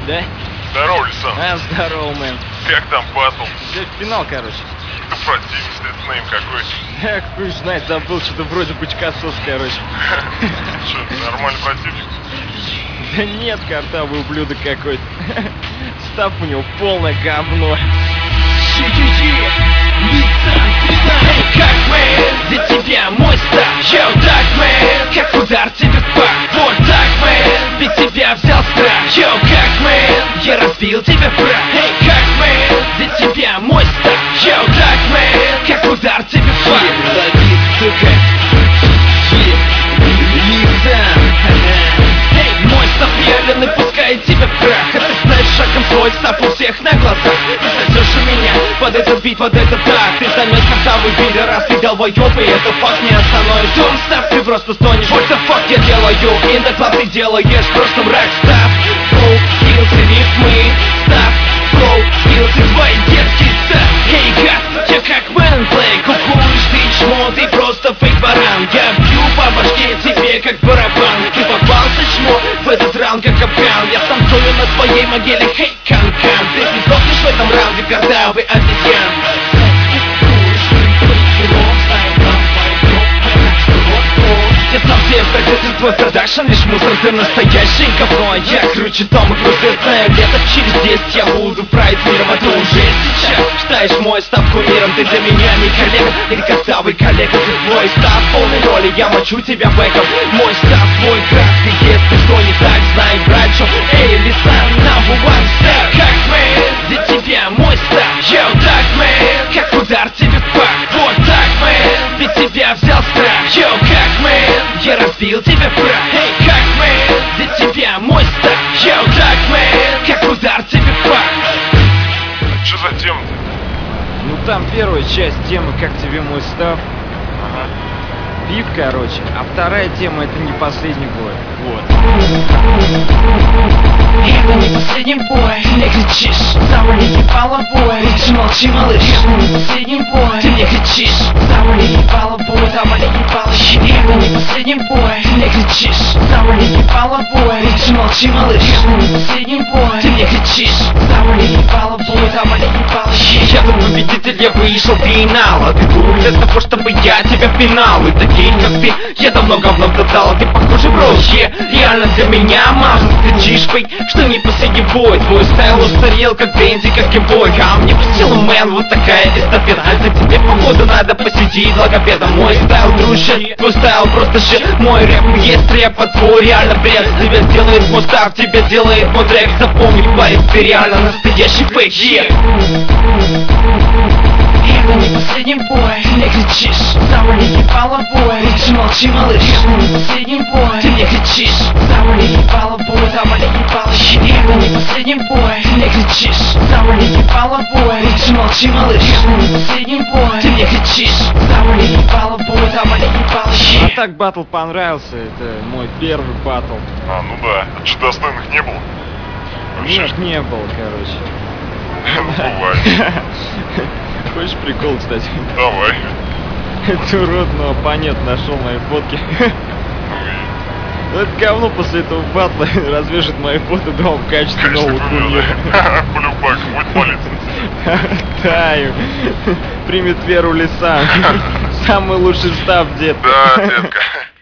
Да? Здорово, Лисан. Здорово, мэн. Как там батл? Все, финал, короче. Кто противник, стейтнейм какой? Да, хуй знает, забыл, что-то вроде бычкосос, короче. Че, нормальный противник? Да нет, картавый ублюдок какой-то. Став у него полное говно. Как мэн, для тебя мой став. Йоу, так мэн, как удар тебе в пах. Вот так мэн, ведь тебя взял страх. Йоу, как мэн, я разбил тебя в прах. Эй, как мэн, для тебя мой став. Йоу, так мэн, как удар тебе в пах. Лови, сука, Лисан. Эй, мой став реально пускает тебя в прах. А ты знаешь шагом свой став у всех на глазах. Ты сосешь у меня под этот бит, под этот так. Ты займешь картавый пидорас, ты долбоёб, и это факт не остановит. Don't stop, ты просто стонешь. What the fuck я делаю? In the club ты делаешь в прошлом рак. Став, флоу, скиллсы, рифмы. Став, флоу, скиллсы, твои детские став. Эй, гад, я как мэнплей. Кукуришь ты чмо, ты просто фейк-баран. Я бью по башке тебе как барабан. Ты попался чмо в этот раунд как капкан. Я станцую на твоей могиле, хей, кан-кан. Ты не сдохнешь в этом раунде, картавый обезьян. Я сам себе продюсер, твой продакшн лишь мусор. Ты настоящий говно, а я круче Тома Круза. Знаю, лето через 10 я буду править миром. А ты уже сейчас считаешь мой став кумиром. Ты для меня не коллега, ты картавый коллега. Ты твой став полной роли, я мочу тебя бэком. Мой став твой крах, и если что не так, знай, брачу. Эй, Лисан, number one star. Как мэн, для тебя мой став. Йоу, так мэн, как удар тебе в пах. Вот так мэн, ведь тебя взял страх. Йоу, как мэн, я разбил тебя в прах. Эй, как мэн, для тебя мой став. Йоу, так мэн, как удар тебе в пах. Че за тема-то? Ну там первая часть темы «Как тебе мой став». Ага. Бит, короче. А вторая тема — это не последний бой. Вот. Это не последний бой. Ты мне кричишь, сама не ебала бой. Лучше молчи, малыш. Это не последний бой. Ты мне кричишь, сама не ебала бой. Сама не ебала. Это не последний бой. Ты мне кричишь, сама не ебала бой. Лучше молчи, малыш. Это не последний бой. Ты мне кричишь, сама не ебала бой. Сама не ебала. Я тут победитель, я вышел в финал. А ты тут для того, чтобы я тебя пинал. И таких, как ты, я давно говно вдотал. Ты похоже, бро, реально для меня мажу. Кричишь, фейк, что не последний бой. Твой стайл устарел, как Бенди, как геймбой. А мне по силу, мэн, вот такая эстафета. Альфа, тебе походу надо посетить логопеда. Мой стайл дружит, твой стайл просто shit. Мой рэп есть рэп, а твой реально бред. Тебя делает мой став, тебя делает мой трек. Запомни, парень, ты реально настоящий фейк, Это не последний бой. Ты мне кричишь, сама не ебала бой. Лучше молчи, малыш. Это не последний бой. Ты мне кричишь, сама не ебала бой. Сама не ебала. Это не последний бой. Ты мне кричишь, сама не ебала бой. Лучше молчи, малыш. Это не последний бой. Ты мне кричишь, сама не ебала бой. Сама не ебала. А так батл понравился. Это мой первый батл. А, ну да. А что, достойных не было? Вообще, Нет, не было, короче. ну бывает. Хочешь прикол, кстати? Давай. Это урод, но оппонент нашел мои фотки. Ну Ну это говно после этого батла развяжет мои фото дома в качестве нового кумира. Кулюбак, будет молиться. Таю. Примет веру Лисан. Самый лучший став, дед. Да, детка.